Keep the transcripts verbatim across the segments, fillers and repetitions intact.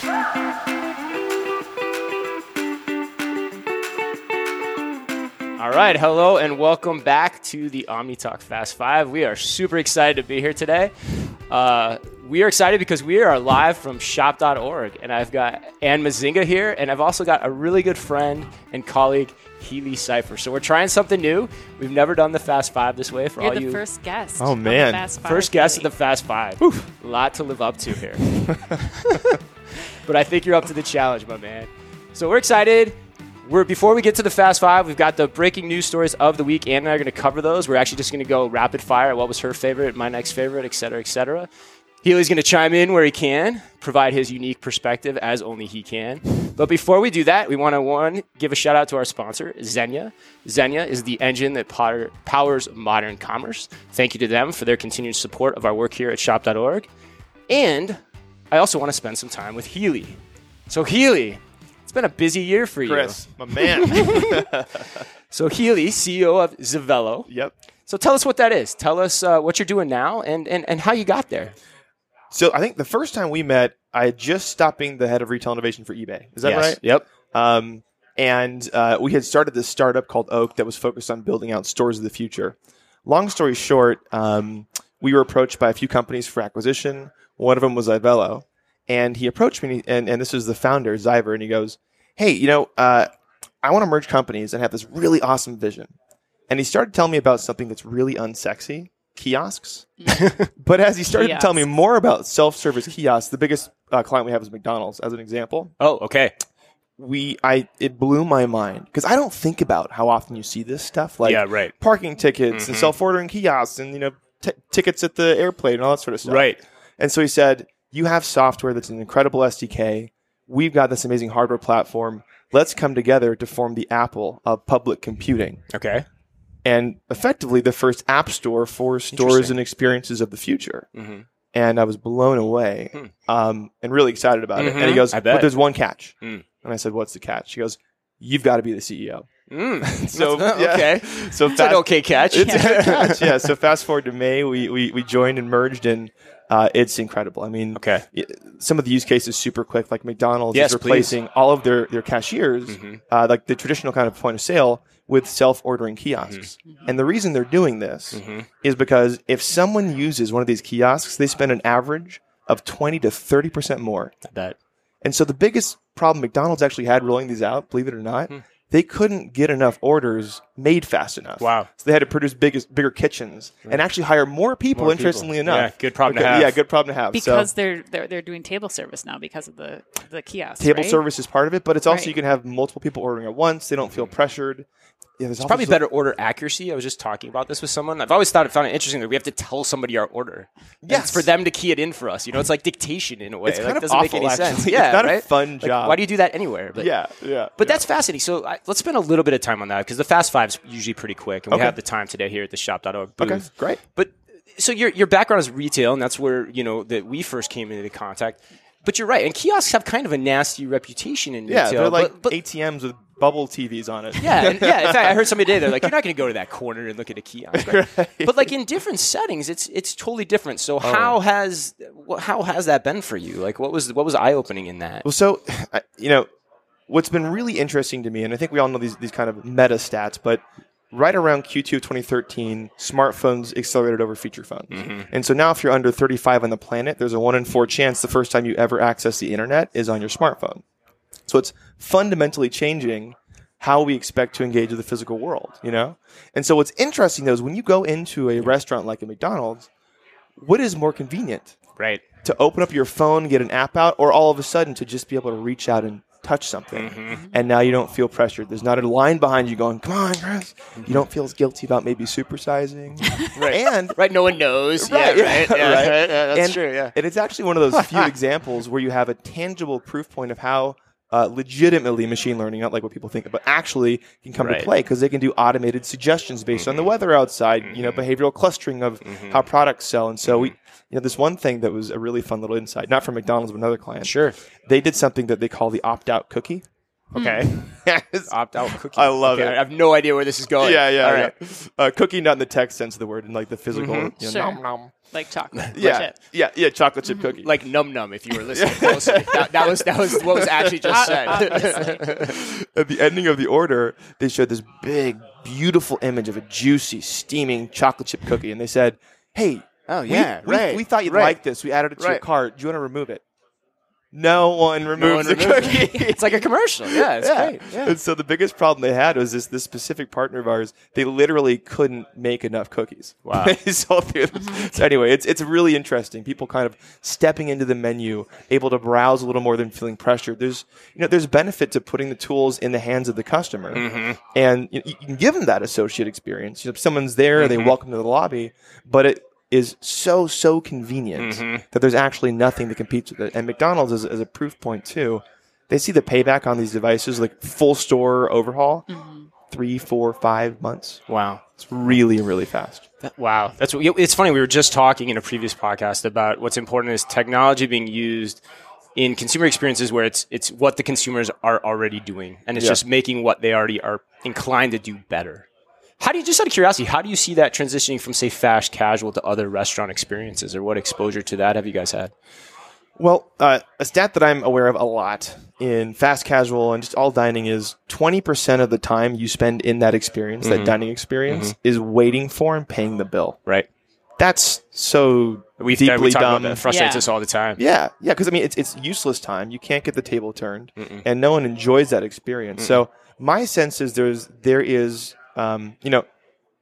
All right, hello and welcome back to the OmniTalk Fast Five. We are super excited to be here today. Uh, we are excited because we are live from shop dot org, and I've got Ann Mazinga here, and I've also got a really good friend and colleague, Healy Cipher. So we're trying something new. We've never done the Fast Five this way for You're all the you. first guest. Oh, man. of the Fast Five, First guest Healy. of the Fast Five. Oof. A lot to live up to here. But I think you're up to the challenge, my man. So we're excited. We're before we get to the Fast Five, we've got the breaking news stories of the week. Ann and I are going to cover those. We're actually just going to go rapid fire. What was her favorite, my next favorite, et cetera, et cetera. Healy's going to chime in where he can, provide his unique perspective as only he can. But before we do that, we want to, one, give a shout out to our sponsor, Xenia. Xenia is the engine that power, powers modern commerce. Thank you to them for their continued support of our work here at shop dot org. And I also want to spend some time with Healy. So Healy, it's been a busy year for you. Chris, my man. So Healy, C E O of Zavelo. Yep. So tell us what that is. Tell us uh, what you're doing now and, and, and how you got there. So I think the first time we met, I had just stopped being the head of retail innovation for eBay. Is that Yes. right? Yep. Um, and uh, we had started this startup called Oak that was focused on building out stores of the future. Long story short, um, we were approached by a few companies for acquisition. One of them was Zavelo. And he approached me, and, and this was the founder, Zyver, and he goes, hey, you know, uh, I want to merge companies and have this really awesome vision. And he started telling me about something that's really unsexy, kiosks. But as he started to tell me more about self-service kiosks, the biggest uh, client we have is McDonald's, as an example. Oh, okay. We, I, it blew my mind because I don't think about how often you see this stuff, like Yeah, right. parking tickets Mhm. and self-ordering kiosks and you know t- tickets at the airplane and all that sort of stuff. Right. And so he said, "You have software that's an incredible S D K. We've got this amazing hardware platform. Let's come together to form the Apple of public computing." Okay. And effectively the first app store for stores Interesting. and experiences of the future. Mm-hmm. And I was blown away Hmm. um, and really excited about it. And he Mhm. goes, I bet. but there's one catch. Mm. And I said, what's the catch? He goes, you've got to be the C E O. Mm. So, That's- yeah. okay. So It's an okay catch. It's a good catch. Yeah. So fast forward to May, we, we, we joined and merged, and uh, it's incredible. I mean, Okay. y- some of the use cases super quick, like McDonald's Yes, is replacing all of their, their cashiers, Mhm. uh, like the traditional kind of point of sale, with self-ordering kiosks. And the reason they're doing this Mhm. is because if someone uses one of these kiosks, they spend an average of twenty to thirty percent more. I bet. And so the biggest problem McDonald's actually had rolling these out, believe it or not, Hmm. they couldn't get enough orders made fast enough. Wow. So they had to produce biggest, bigger kitchens and actually hire more people, More interestingly people. enough. Yeah, good problem to Because- have. Yeah, good problem to have. because so, they're, they're they're doing table service now because of the the kiosks. table right? service is part of it, but it's also Right. you can have multiple people ordering at once. They don't feel pressured. Yeah, there's It's probably better order accuracy. I was just talking about this with someone. I've always thought it found it interesting that we have to tell somebody our order. And Yes. It's for them to key it in for us. You know, it's like dictation in a way. It's like, kind it of doesn't make awful, any actually. sense. It's Yeah, not a right? fun Like, job. why do you do that anywhere? But, Yeah, yeah. But yeah. that's fascinating. So I, let's spend a little bit of time on that because the Fast Five's usually pretty quick, and we Okay. have the time today here at the shop dot org booth. okay, great. But so your your background is retail, and that's where you know that we first came into contact. But you're right, and kiosks have kind of a nasty reputation in Yeah, retail. they're like but, but, A T Ms with bubble T Vs on it. yeah, and, yeah. In fact, I heard somebody today. They're like, you're not going to go to that corner and look at a kiosk, right? Right. But like in different settings, it's it's totally different. So how has wh- how has that been for you? Like, what was what was eye opening in that? Well, so, I- you know, what's been really interesting to me, and I think we all know these, these kind of meta stats, but right around Q two of twenty thirteen, smartphones accelerated over feature phones. Mm-hmm. And so now if you're under thirty-five on the planet, there's a one in four chance the first time you ever access the internet is on your smartphone. So it's fundamentally changing how we expect to engage with the physical world, you know? And so what's interesting, though, is when you go into a restaurant like a McDonald's, what is more convenient? Right. To open up your phone, get an app out, or all of a sudden to just be able to reach out and touch something. Mm-hmm. And now you don't feel pressured. There's not a line behind you going, come on, Chris. You don't feel as guilty about maybe supersizing. Right. And Right. No one knows. Right, yeah. yeah, Right. Yeah, right. right, yeah, that's and, true. Yeah. and it's actually one of those few examples where you have a tangible proof point of how uh, legitimately machine learning, not like what people think, but actually can come Right. to play because they can do automated suggestions based Mm-hmm. on the weather outside, you know, behavioral clustering of how products sell. And so we, you know, this one thing that was a really fun little insight, not from McDonald's, but another client. Sure. They did something that they call the opt-out cookie. Okay. Opt out cookie. I love okay, it. I have no idea where this is going. Yeah, yeah, All right. yeah. Uh, cookie, not in the text sense of the word, in like the physical. Mm-hmm. You know, Sure. nom, nom. Like chocolate. Yeah, Chip. yeah, yeah. Chocolate chip cookie. Like num num. If you were listening closely, that, that was that was what was actually just said. Obviously. At the ending of the order, they showed this big, beautiful image of a juicy, steaming chocolate chip cookie, and they said, "Hey, Oh we- yeah, we, right. we thought you'd right. like this. We added it to your Right. cart. Do you want to remove it?" No one No removes one the removes cookie. it. It's like a commercial. Yeah, it's Yeah. great. Yeah. And so the biggest problem they had was this this specific partner of ours, they literally couldn't make enough cookies. Wow. They sold through this. So anyway, it's it's really interesting. People kind of stepping into the menu, able to browse a little more than feeling pressured. There's you know, there's benefit to putting the tools in the hands of the customer. Mm-hmm. And you, know, you can give them that associate experience. You know, if someone's there, Mm-hmm. they welcome to the lobby, but it is so, so convenient Mm-hmm. that there's actually nothing that competes with it. And McDonald's is, is a proof point too. They see the payback on these devices, like full store overhaul, three, four, five months. Wow. It's really, really fast. That- wow. That's what, it's funny. We were just talking in a previous podcast about what's important is technology being used in consumer experiences where it's it's what the consumers are already doing, and it's Yeah. just making what they already are inclined to do better. How do you, just out of curiosity, how do you see that transitioning from, say, fast casual to other restaurant experiences, or what exposure to that have you guys had? Well, uh, a stat that I'm aware of a lot in fast casual and just all dining is twenty percent of the time you spend in that experience, that dining experience, is waiting for and paying the bill. Right. That's so We, deeply we talk dumb. about that. It frustrates Yeah. us all the time. Yeah, yeah, because I mean, it's it's useless time. You can't get the table turned, and no one enjoys that experience. So my sense is there's there is, um, you know,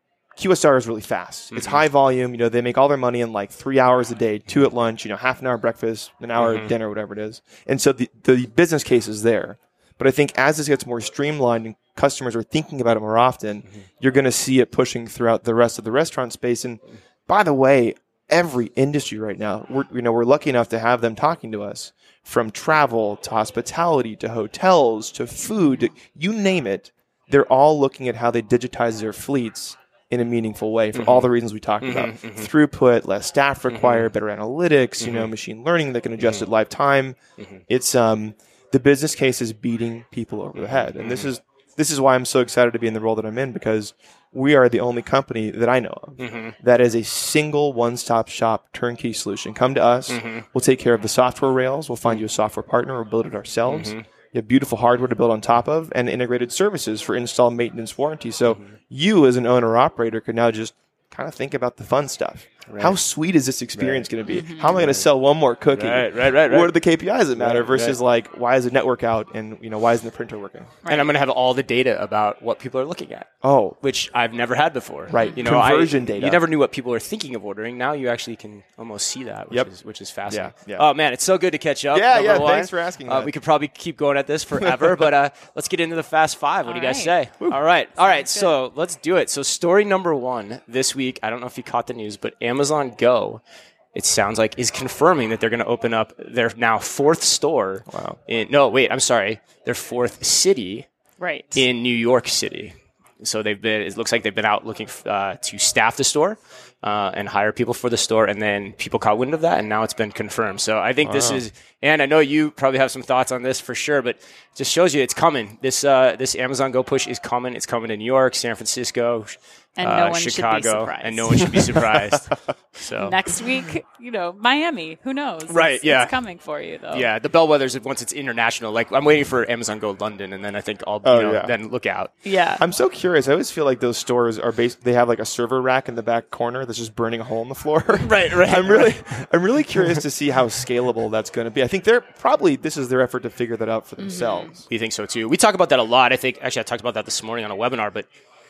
Q S R is really fast. It's high volume. You know, they make all their money in like three hours a day, two at lunch. You know, half an hour breakfast, an hour at dinner, whatever it is. And so the the business case is there. But I think as this gets more streamlined and customers are thinking about it more often, you're going to see it pushing throughout the rest of the restaurant space. And by the way, every industry right now, we're, you know, we're lucky enough to have them talking to us, from travel to hospitality to hotels to food, to, you name it. They're all looking at how they digitize their fleets in a meaningful way for all the reasons we talked about. Throughput, less staff required, better analytics, you know, machine learning that can adjust at live time. It's um the business case is beating people over the head. And this is this is why I'm so excited to be in the role that I'm in, because we are the only company that I know of that is a single one-stop shop turnkey solution. Come to us. We'll take care of the software rails. We'll find you a software partner. We'll build it ourselves. You have beautiful hardware to build on top of, and integrated services for install, maintenance, warranty. So you as an owner or operator can now just kind of think about the fun stuff. How sweet is this experience going to be? How am I going to sell one more cookie? Right, right, right, right. What are the K P Is that matter Right, versus like, why is the network out and, you know, why isn't the printer working? And I'm going to have all the data about what people are looking at. Oh, Which I've never had before. Right. You know, Conversion I, data. You never knew what people are thinking of ordering. Now you actually can almost see that, which Yep. is which is fascinating. Yeah, yeah. Oh man, it's so good to catch up. Yeah, number yeah, one. thanks for asking Uh, that. we could probably keep going at this forever, but uh, let's get into the Fast Five. What do you All guys right. say? All right, all right. Sounds So let's do it. So story number one this week. I don't know if you caught the news, but Amazon Go, it sounds like, is confirming that they're going to open up their now fourth store. Wow. In, no, wait, I'm sorry. Their fourth city Right. in New York City. So they've been. It looks like they've been out looking uh, to staff the store uh, and hire people for the store, and then people caught wind of that, and now it's been confirmed. So I think this is, and I know you probably have some thoughts on this for sure, but it just shows you it's coming. This uh, this Amazon Go push is coming. It's coming to New York, San Francisco, And uh, no one should be Chicago, surprised. and no one should be surprised. So Next week, you know, Miami. Who knows? Right, It's, yeah. It's coming for you, though. yeah, the bellwethers once it's international. Like I'm waiting for Amazon Go London, and then I think I'll Oh, you know, yeah. then look out. Yeah. I'm so curious. I always feel like those stores are based. They have like a server rack in the back corner that's just burning a hole in the floor. Right, right, I'm really, I'm really curious to see how scalable that's going to be. I think they're probably this is their effort to figure that out for themselves. We think so too. We talk about that a lot. I think actually I talked about that this morning on a webinar, but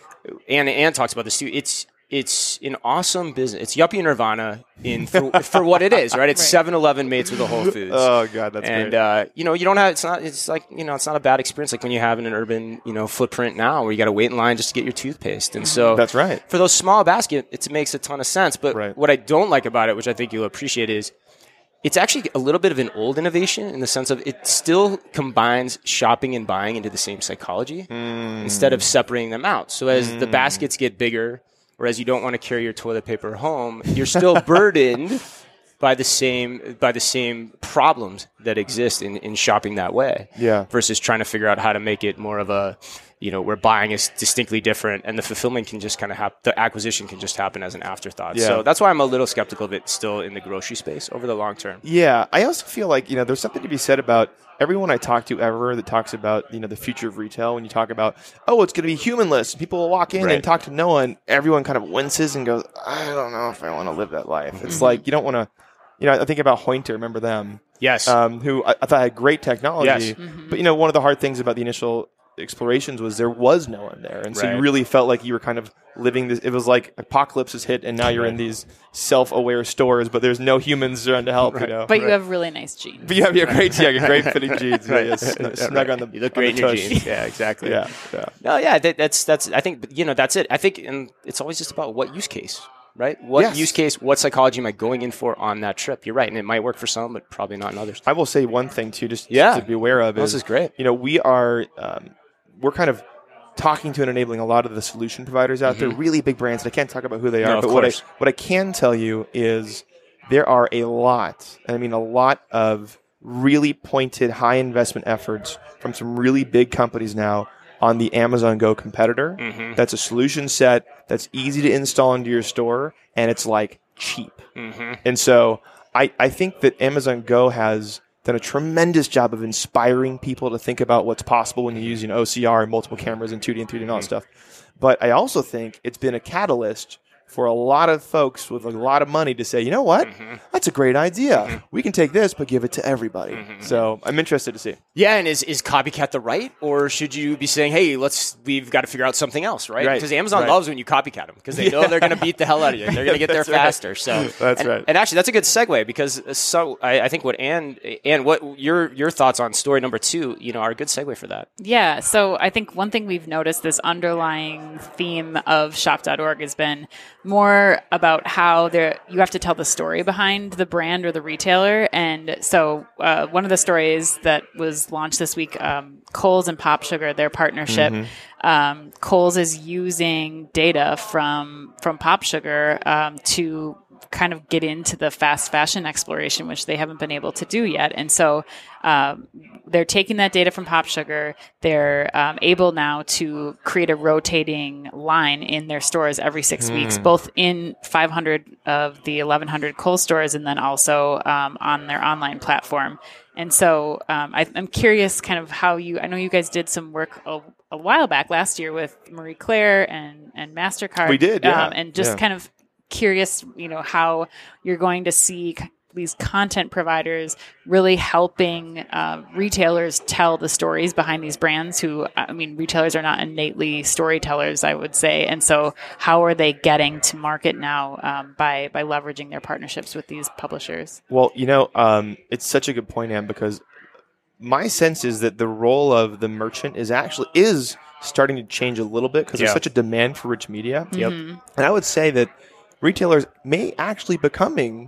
Ann Ann talks about this too. It's it's an awesome business. It's Yuppie Nirvana in for, for what it is, right? It's Right. seven eleven mates with a Whole Foods. Oh god, that's and great. uh, you know, you don't have. It's not. It's like you know, it's not a bad experience like when you have in an urban you know footprint now where you got to wait in line just to get your toothpaste. And so That's right. For those small basket, it makes a ton of sense. But Right. what I don't like about it, which I think you'll appreciate, is it's actually a little bit of an old innovation in the sense of it still combines shopping and buying into the same psychology instead of separating them out. So as the baskets get bigger, or as you don't want to carry your toilet paper home, you're still burdened by the same by the same problems that exist in, in shopping that way. Yeah. Versus trying to figure out how to make it more of a, you know, where buying is distinctly different and the fulfillment can just kind of happen, the acquisition can just happen as an afterthought. Yeah. So that's why I'm a little skeptical of it still in the grocery space over the long term. Yeah, I also feel like, you know, there's something to be said about everyone I talk to ever that talks about, you know, the future of retail. When you talk about, oh, it's going to be humanless, people will walk in Right. and talk to no one, everyone kind of winces and goes, I don't know if I want to live that life. It's like, you don't want to, you know, I think about Hointer, remember them? Yes. Um, who I, I thought had great technology. Yes. But, you know, one of the hard things about the initial explorations was there was no one there. And so Right. you really felt like you were kind of living this. It was like apocalypse has hit and now you're in these self-aware stores, but there's no humans around to help, you know. But you have really nice jeans. But you have your great, yeah, your great fitting jeans. Right. Yeah, snug, Yeah, snug right. on the. You look on great the in your tush. jeans. Yeah, exactly. Yeah, yeah. No, yeah, that, that's that's. I think you know that's it. I think, and it's always just about what use case, right? What Yes. use case? What psychology am I going in for on that trip? You're right, and it might work for some, but probably not in others. I will say one thing too, just Yeah. to be aware of. This Is, is great. You know, we are um, we're kind of talking to and enabling a lot of the solution providers out there, really big brands. And I can't talk about who they are, Mm-hmm. No, of but what I course. what I can tell you is there are a lot, and I mean a lot of really pointed, high investment efforts from some really big companies now on the Amazon Go competitor. Mm-hmm. That's a solution set that's easy to install into your store, and it's like cheap. Mm-hmm. And so I, I think that Amazon Go has done a tremendous job of inspiring people to think about what's possible when you use, you know, O C R and multiple cameras and two D and three D and all that stuff. But I also think it's been a catalyst for a lot of folks with a lot of money to say, you know what, that's a great idea. We can take this, but give it to everybody. So I'm interested to see. Yeah, and is, is copycat the right, or should you be saying, hey, let's we've got to figure out something else, right? Right, Because Amazon right. loves when you copycat them because they know they're going to beat the hell out of you. They're going to get there That's right. faster. So That's and, right. And actually, that's a good segue because so I, I think what Ann and what your your thoughts on story number two, you know, are a good segue for that. Yeah, so I think one thing we've noticed, this underlying theme of shop dot org has been more about how there you have to tell the story behind the brand or the retailer. And so uh, one of the stories that was launched this week, um, Kohl's and Pop Sugar, their partnership. Um, Kohl's is using data from from Pop Sugar um, to kind of get into the fast fashion exploration, which they haven't been able to do yet. And so um, they're taking that data from Pop Sugar. They're um, able now to create a rotating line in their stores every six weeks, both in five hundred of the eleven hundred Kohl's stores and then also um, on their online platform. And so um, I, I'm curious kind of how you, I know you guys did some work a, a while back last year with Marie Claire and, and MasterCard. We did, yeah. Um, and just Yeah. kind of curious, you know, how you're going to see c- these content providers really helping uh, retailers tell the stories behind these brands who, I mean, retailers are not innately storytellers, I would say. And so how are they getting to market now um, by, by leveraging their partnerships with these publishers? Well, you know, um, it's such a good point, Ann, because my sense is that the role of the merchant is actually is starting to change a little bit because Yeah. there's such a demand for rich media. Yep. And I would say that retailers may actually becoming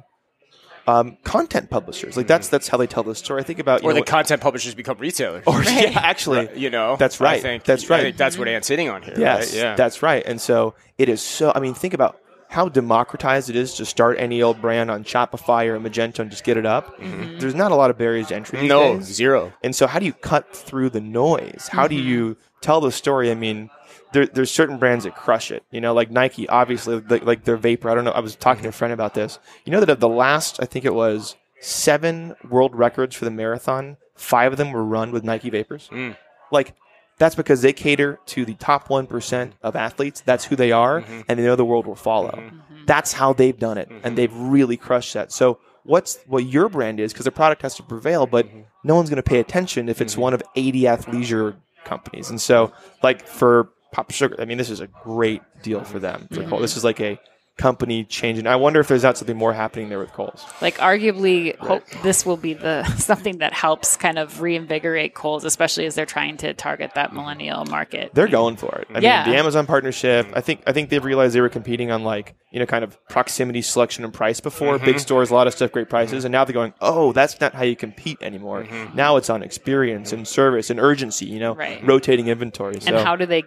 um, content publishers. Like that's that's how they tell the story. I think about you Or know, the what- content publishers become retailers. or yeah, actually, you know, That's I right. think, That's I right. think that's what Ant's hitting on here. yes, right? Yeah. that's right. And so it is so. I mean, think about how democratized it is to start any old brand on Shopify or Magento and just get it up. There's not a lot of barriers to entry. These no days. zero. And so how do you cut through the noise? How do you tell the story? I mean, there, there's certain brands that crush it. You know, like Nike, obviously, like, like their Vapor. I don't know. I was talking to a friend about this. You know that of the last, I think it was seven world records for the marathon, five of them were run with Nike Vapors. Like, that's because they cater to the top one percent of athletes. That's who they are, and they know the world will follow. That's how they've done it, and they've really crushed that. So what's what your brand is, because the product has to prevail, but no one's going to pay attention if it's one of eighty athleisure companies. And so, like, for Pop Sugar, I mean, this is a great deal for them. For Kohl's. This is like a company changing. I wonder if there's not something more happening there with Kohl's. Like arguably, hope this will be the something that helps kind of reinvigorate Kohl's, especially as they're trying to target that millennial market. They're going for it. I Yeah. mean, the Amazon partnership, I think I think they've realized they were competing on like, you know, kind of proximity, selection, and price before. Big stores, a lot of stuff, great prices. And now they're going, oh, that's not how you compete anymore. Now it's on experience and service and urgency, you know, Right. rotating inventory. So And how do they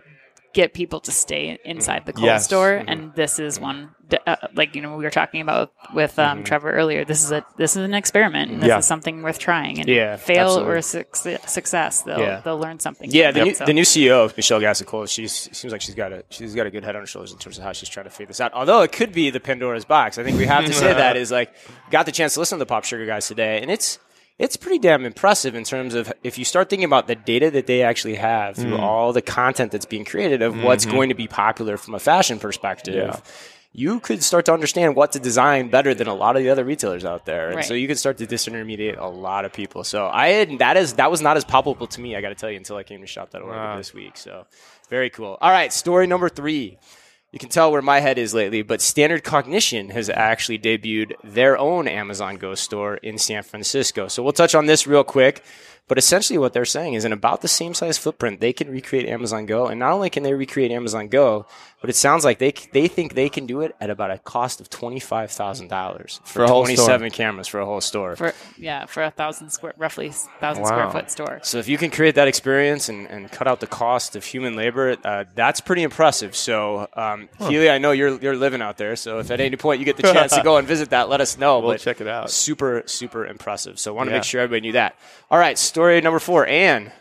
get people to stay inside the Kohl's Yes. store, Mm-hmm. and this is one. Uh, like you know, we were talking about with um, Mm-hmm. Trevor earlier. This is a this is an experiment. And this Yeah. is something worth trying. And Yeah, fail absolutely. or suc- success, they'll Yeah. they'll learn something. Yeah, from the it, new, so. the new C E O, Michelle Gassicola, she's seems like she's got a she's got a good head on her shoulders in terms of how she's trying to figure this out. Although it could be the Pandora's box. I think we have to say that is like got the chance to listen to the Pop Sugar guys today, and it's it's pretty damn impressive in terms of if you start thinking about the data that they actually have through Mm. all the content that's being created of what's Mm-hmm. going to be popular from a fashion perspective. You could start to understand what to design better than a lot of the other retailers out there, and Right. so you could start to disintermediate a lot of people. So I had, that is that was not as palpable to me, I got to tell you, until I came to shop dot org Wow. this week. So very cool. All right, story number three. You can tell where my head is lately, but Standard Cognition has actually debuted their own Amazon Go store in San Francisco. So we'll touch on this real quick. But essentially what they're saying is in about the same size footprint, they can recreate Amazon Go. And not only can they recreate Amazon Go, but it sounds like they they think they can do it at about a cost of twenty-five thousand dollars for, For a whole twenty-seven cameras for a whole store. for yeah for a thousand square roughly thousand Wow. square foot store. So if you can create that experience and, and cut out the cost of human labor, uh, that's pretty impressive. So, um, Healy, I know you're you're living out there. So if at any point you get the chance to go and visit that, let us know. We'll But check it out. Super, super impressive. So I want to Yeah. make sure everybody knew that. All right, story number four, Anne.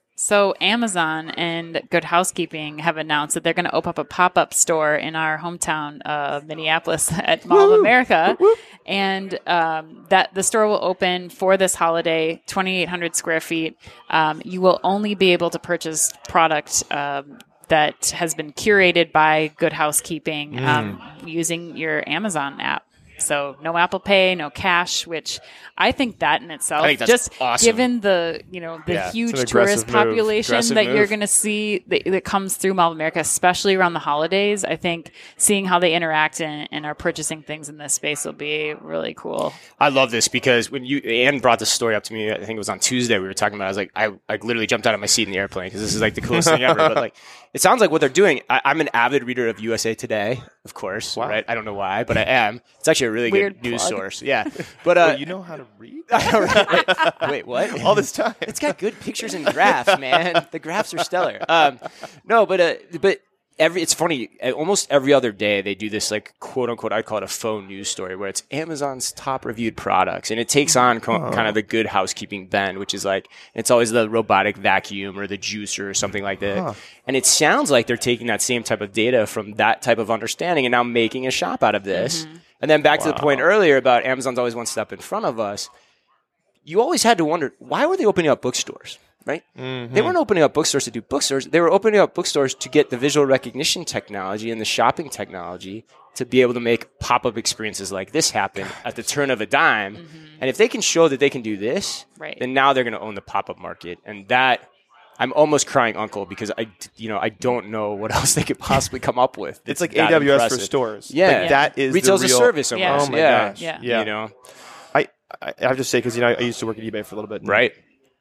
So Amazon and Good Housekeeping have announced that they're going to open up a pop-up store in our hometown of Minneapolis at Mall of America, and um, that the store will open for this holiday, twenty-eight hundred square feet. Um, you will only be able to purchase product um, that has been curated by Good Housekeeping um, using your Amazon app. So no Apple Pay, no cash, which I think that in itself, I think that's just awesome. given the you know the Yeah, it's huge an aggressive tourist move. population Aggressive that you're move. going to see that, that comes through Mall of America, especially around the holidays. I think seeing how they interact and, and are purchasing things in this space will be really cool. I love this because when you Anne brought this story up to me, I think it was on Tuesday. We were talking about. It, I was like, I like literally jumped out of my seat in the airplane because this is like the coolest thing ever. But like, it sounds like what they're doing. I, I'm an avid reader of U S A Today, of course. Wow. Right? I don't know why, but I am. It's actually a really Weird good news plug. source. Yeah, but uh, Wait, you know how to read? wait, wait, what? All this time. It's got good pictures and graphs, man. The graphs are stellar. Um, no, but uh, but every it's funny. uh, Almost every other day they do this like quote unquote. I call it a faux news story where it's Amazon's top reviewed products, and it takes on co- kind of the Good Housekeeping bend, which is like it's always the robotic vacuum or the juicer or something like that. Huh. And it sounds like they're taking that same type of data from that type of understanding and now making a shop out of this. And then back to the point earlier about Amazon's always one step in front of us. You always had to wonder, why were they opening up bookstores, right? They weren't opening up bookstores to do bookstores. They were opening up bookstores to get the visual recognition technology and the shopping technology to be able to make pop-up experiences like this happen at the turn of a dime. And if they can show that they can do this, Right. then now they're going to own the pop-up market. And that, I'm almost crying uncle because I, you know, I don't know what else they could possibly come up with. It's like that A W S for impressive. stores. Yeah. Like, that is Retail the as a real, service Yeah. almost. Oh my yeah. gosh. Yeah. Yeah. You know, I, I I have to say because you know I used to work at eBay for a little bit. and, right?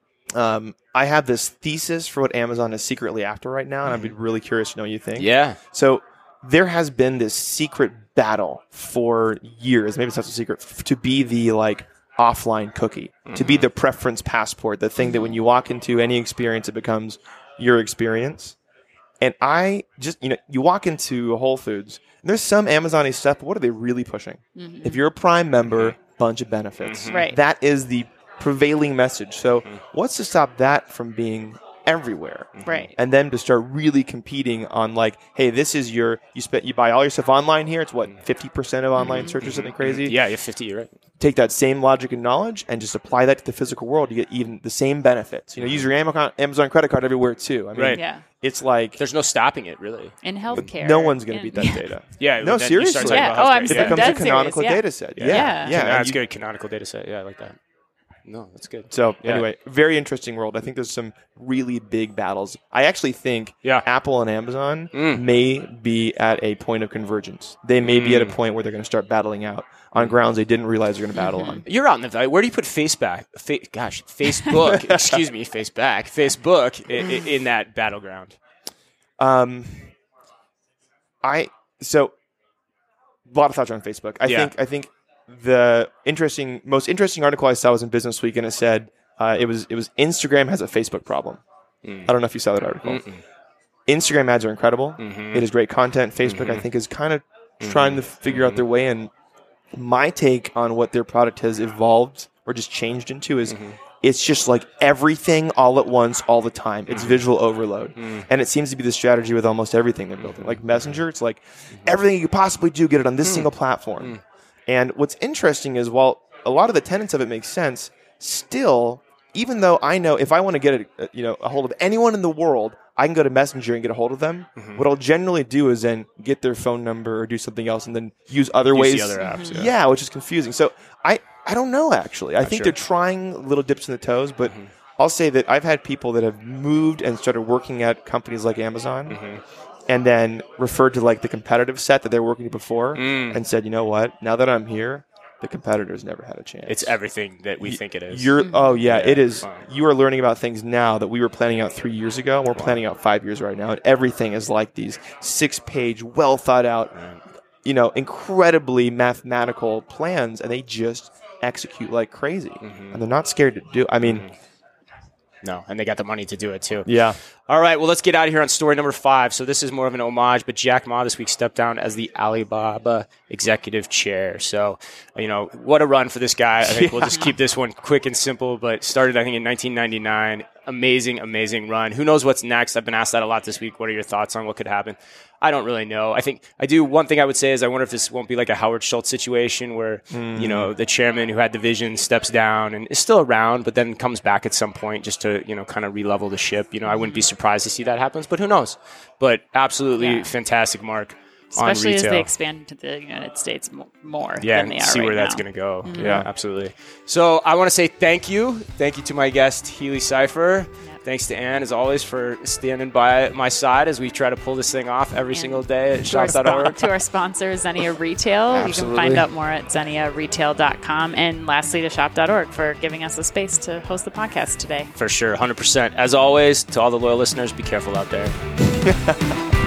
Um, I have this thesis for what Amazon is secretly after right now, and I'd be really curious to know what you think. Yeah. So there has been this secret battle for years. Maybe it's not so secret f- to be the like offline cookie, to be the preference passport, the thing that when you walk into any experience, it becomes your experience. And I just, you know, you walk into Whole Foods, and there's some Amazon-y stuff, but what are they really pushing? If you're a Prime member, bunch of benefits. Right. That is the prevailing message. So what's to stop that from being everywhere? Right. And then to start really competing on like, hey, this is your, you spent, you buy all your stuff online here. It's what, fifty percent of online search or something crazy? Yeah, you're fifty, you're right. Take that same logic and knowledge and just apply that to the physical world. You get even the same benefits. You know, use your Amazon, Amazon credit card everywhere too. I mean, Right. Yeah. it's like There's no stopping it, really. In healthcare. no one's going to in- beat that data. Yeah. No, then you seriously. start talking Yeah. about Oh, healthcare. I'm It Yeah. becomes dead a canonical serious, yeah. data set. Yeah. Yeah. Yeah. Yeah. That's and you- good. Canonical data set. Yeah, I like that. No, that's good. So Yeah. anyway, very interesting world. I think there's some really big battles. I actually think Yeah. Apple and Amazon Mm. may be at a point of convergence. They may be at a Mm. point where they're going to start battling out on grounds they didn't realize they're going to battle on. You're out in the valley. Where do you put Faceback? Fa- gosh, Facebook. excuse me, Faceback. Facebook in, in that battleground. Um, I so a lot of thoughts on Facebook. I Yeah. think I think the interesting, most interesting article I saw was in Business Week, and it said uh, it was it was Instagram has a Facebook problem. Mm. I don't know if you saw that article. Mm-mm. Instagram ads are incredible. Mm-hmm. It is great content. Facebook, Mm-hmm. I think, is kind of Mm-hmm. trying to figure Mm-hmm. out their way. And my take on what their product has evolved or just changed into is Mm-hmm. it's just like everything all at once, all the time. It's Mm-hmm. visual overload. Mm-hmm. And it seems to be the strategy with almost everything they're building. Like Messenger, it's like everything you could possibly do, get it on this single platform. And what's interesting is while a lot of the tenets of it make sense, still, even though I know if I want to get a, you know, a hold of anyone in the world, I can go to Messenger and get a hold of them. Mm-hmm. What I'll generally do is then get their phone number or do something else and then use other Use ways. the other apps, yeah. yeah. which is confusing. So I, I don't know, actually. I think sure. they're trying little dips in the toes, but I'll say that I've had people that have moved and started working at companies like Amazon Mm-hmm. and then referred to like the competitive set that they were working at before Mm. and said, you know what, now that I'm here, the competitors never had a chance. It's everything that we think it is. You're oh yeah, Yeah. it is. Wow. You are learning about things now that we were planning out three years ago, and we're planning out five years right now, and everything is like these six-page, well thought out, you know, incredibly mathematical plans, and they just execute like crazy, Mm-hmm. and they're not scared to do. I mean, No, and they got the money to do it too. yeah, All right, well, let's get out of here on story number five. So this is more of an homage, but Jack Ma this week stepped down as the Alibaba executive chair. So, you know, what a run for this guy. I think we'll just keep this one quick and simple, but started, I think, in nineteen ninety-nine. Amazing, amazing run. Who knows what's next? I've been asked that a lot this week. What are your thoughts on what could happen? I don't really know. I think I do. One thing I would say is I wonder if this won't be like a Howard Schultz situation where, Mm. you know, the chairman who had the vision steps down and is still around, but then comes back at some point just to, you know, kind of re-level the ship. You know, I wouldn't be surprised to see that happens, but who knows? But absolutely Yeah. fantastic mark Especially on as retail. they expand into the United States mo- more yeah, than they and are see right where that's now. going to go. Mm-hmm. Yeah, absolutely. So I want to say thank you. Thank you to my guest, Healy Cipher. Thanks to Ann, as always, for standing by my side as we try to pull this thing off every And single day at To our, shop dot org. spo- to our sponsor, Xenia Retail. You can Absolutely. find out more at xenia retail dot com. And lastly, to shop dot org for giving us a space to host the podcast today. For sure, one hundred percent. As always, to all the loyal listeners, be careful out there.